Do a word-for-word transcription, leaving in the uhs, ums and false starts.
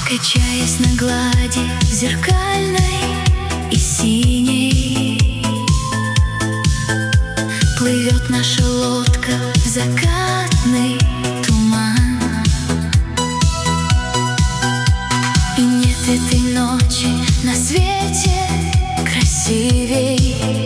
Качаясь на глади зеркальной и синей, плывет наша лодка в закатный туман. И нет этой ночи на свете красивей.